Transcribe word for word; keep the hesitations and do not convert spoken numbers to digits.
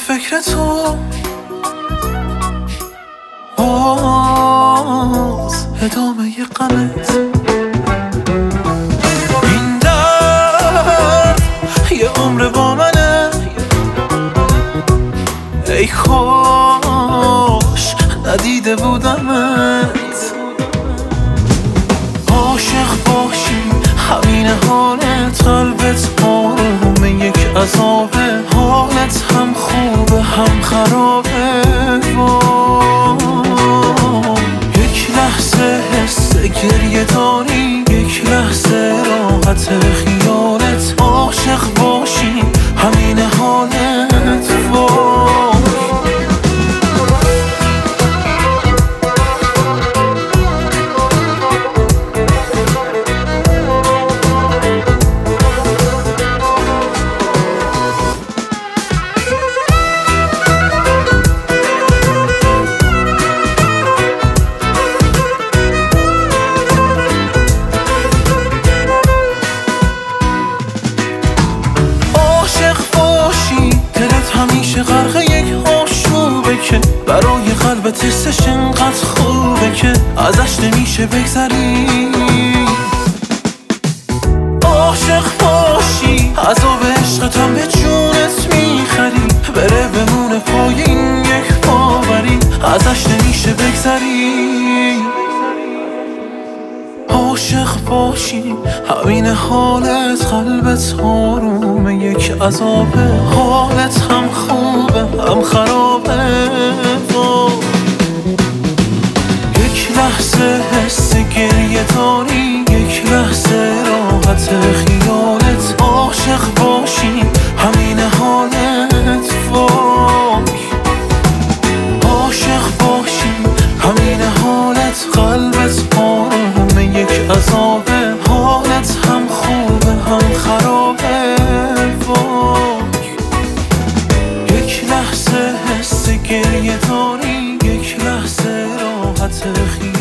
فکر تو باز ادامه ی غمت. این درد یه عمر با منه، ای کاش ندیده بودمت. عاشق باشی همین حالت، قلبت آرومه یک عذابه، حالت هم خوبه هم خرابه. یک لحظه حس گریه داری، یک لحظه راحت خیالت. عاشق باشی همین حالت. همیشه غرق یک آشوبه که برای قلبت حسش انقدر خوبه که ازش نمیشه بگذری. عاشق باشی عذاب عشقت هم به جونت میخری، بره بمونه پای این یک باوری، ازش نمیشه بگذری. عاشق باشی همین حالت، قلبت آرومه یک عذابه، حالت هم خوبه هم خرابه. یک لحظه حس گریه داری، یک لحظه راحت خیالت. عاشق باشی همین حالت. عاشق باشی همین حالت، قلبت آرومه یک عذابه، حالت هم خوبه هم خرابه. یک لحظه حس گریه داری، یک لحظه راحت خیالت.